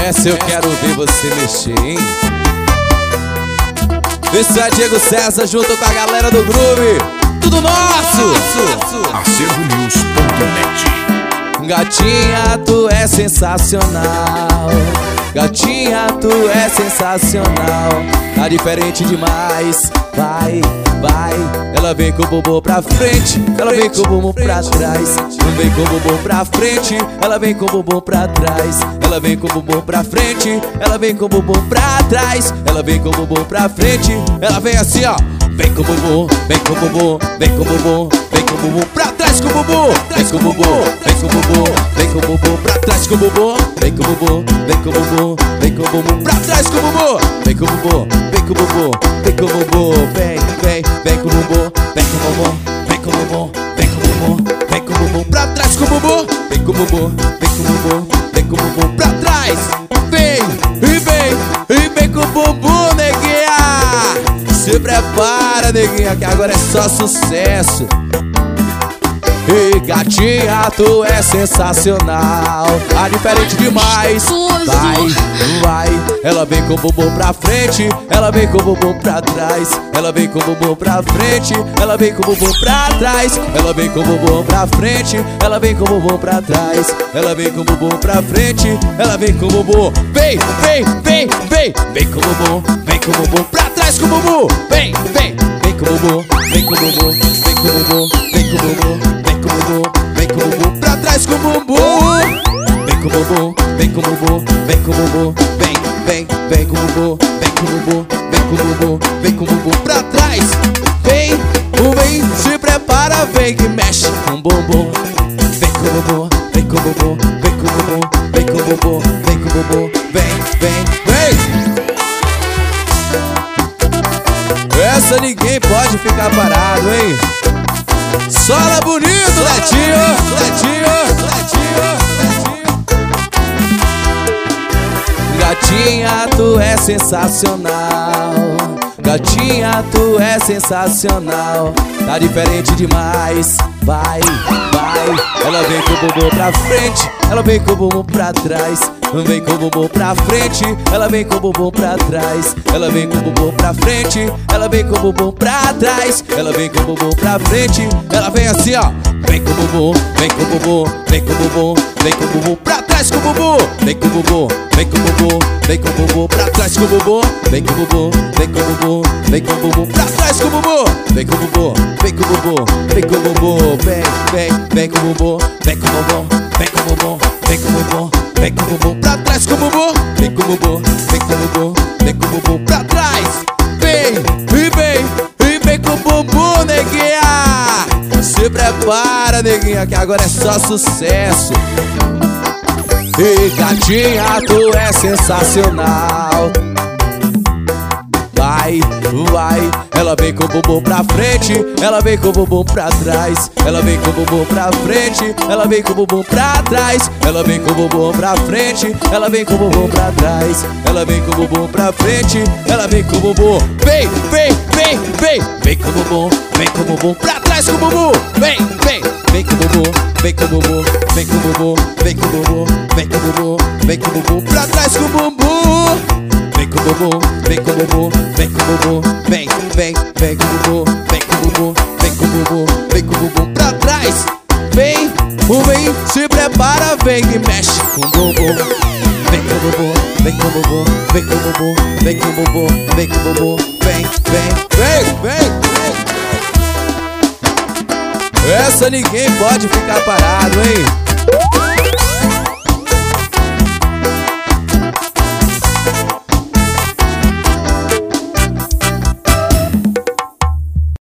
Essa eu quero ver você mexer, hein? Isso é Diego César junto com a galera do Groove. Tudo nosso! AcervoNews.net. Gatinha, tu é sensacional. Gatinha, tu é sensacional. Tá diferente demais. Vai, vai. Ela vem com o bumbum pra frente, ela vem com o bumbum pra trás. Não vem com o bumbum pra frente, ela vem com o bumbum pra trás. Ela vem com o bumbum pra frente, ela vem com o bumbum pra trás. Ela vem com o bumbum pra frente, ela vem assim, ó. Vem com o bumbum, vem com o bumbum, vem com o bumbum, vem com o bumbum pra trás com o bumbum. Vem com o bumbum, vem com o bumbum, vem com o bumbum pra trás com o bumbum. Vem com o bumbum, vem com o bumbum, vem com o bumbum pra trás com o bumbum. Vem com o bumbum, vem com o bumbum, vem com o bumbum. Vem, vem, vem com o bumbum, vem com o bumbum, vem com o bumbum, vem com o bumbum, vem com o bumbum pra trás com o bumbum. Vem com o bumbum, vem com o bumbum, vem com o bumbum pra trás. Vem, e vem, e vem com o bumbum, neguinha. Se prepara, neguinha, que agora é só sucesso. E gatinha, tu é sensacional. Tá diferente demais. Vai, vai. Ela vem com o bumbum pra frente, ela vem com o bumbum pra trás. Ela vem com o bumbum pra frente, ela vem com o bumbum pra trás. Ela vem com o bumbum pra frente, ela vem com o bumbum pra trás. Ela vem com o bumbum pra frente, ela vem com o bumbum. Vem, vem, vem, vem. Vem com o bumbum, vem com o bumbum pra trás com o bumbum. Vem, vem, vem com o bumbum, vem com o bumbum, vem com o bumbum, vem com o bumbum. Vem com o bumbum pra trás com o bumbum. Vem com o bumbum, vem com o bumbum, vem com o bumbum. Vem, vem, vem com o bumbum, vem com o bumbum, vem com o bumbum, vem com o bumbum pra trás. Vem, vem, se prepara, vem que mexe com o bumbum. Vem com o bumbum, vem com o bumbum, vem com o bumbum, vem com o bumbum, vem com o bumbum. Vem, vem, vem. Essa ninguém pode ficar parado, hein? Sola bonito, Letinho, Letinho, Letinho, Letinho. Gatinha, tu é sensacional. Gatinha, tu é sensacional. Tá diferente demais. Vai, vai. Ela vem com o bumbum pra frente, ela vem com o bumbum pra trás. Vem com o bumbum pra frente, ela vem com o bumbum pra trás. Ela vem com o bumbum pra frente, ela vem com o bumbum pra trás. Ela vem com o bumbum pra frente, ela vem assim, ó. Vem com o bumbum, vem com o bumbum, vem com o bumbum, vem com o bumbum pra trás com o bumbum. Vem com o bumbum, vem com o bumbum, vem com o bumbum pra trás com o bumbum. Vem com o bumbum, vem com o bumbum, vem com o bumbum pra trás com o bumbum. Vem com o bumbum, vem com o bumbum, vem com o bumbum. Vem, vem, vem com o bumbum, vem com o bumbum, vem com o bumbum, vem com o bumbum. Vem com o bumbum pra trás com o bumbum. Vem com o bumbum, vem com o bumbum, vem com o bumbum pra trás. Vem, e vem, e vem com o bumbum, neguinha. Se prepara, neguinha, que agora é só sucesso. E gatinha, tu é sensacional. Vai, vai. Ela vem com o bumbum pra frente, ela vem com o bumbum pra trás. Ela vem com o bumbum pra frente, ela vem com o bumbum pra trás. Ela vem com o bumbum pra frente, ela vem com o bumbum pra trás. Ela vem com o bumbum pra frente, ela vem com o bumbum. Vem, vem, vem, vem. Vem com o bumbum, vem com o bumbum pra trás com o bumbum. Vem, vem, vem com o bumbum, vem com o bumbum, vem com o bumbum, vem com o bumbum, vem com o bumbum, vem com o bumbum pra trás com o bumbum. Vem com o bumbum, vem com o bumbum, vem com o bumbum. Vem, vem, vem com o bumbum, vem com o bumbum, vem com o bumbum, vem com o bumbum pra trás. Vem, vem, se prepara, vem que mexe com o bumbum. Vem com o bumbum, vem com o bumbum, vem com o bumbum, vem com o bumbum, vem com o bumbum. Vem, vem, vem, vem, vem. Essa ninguém pode ficar parado, hein?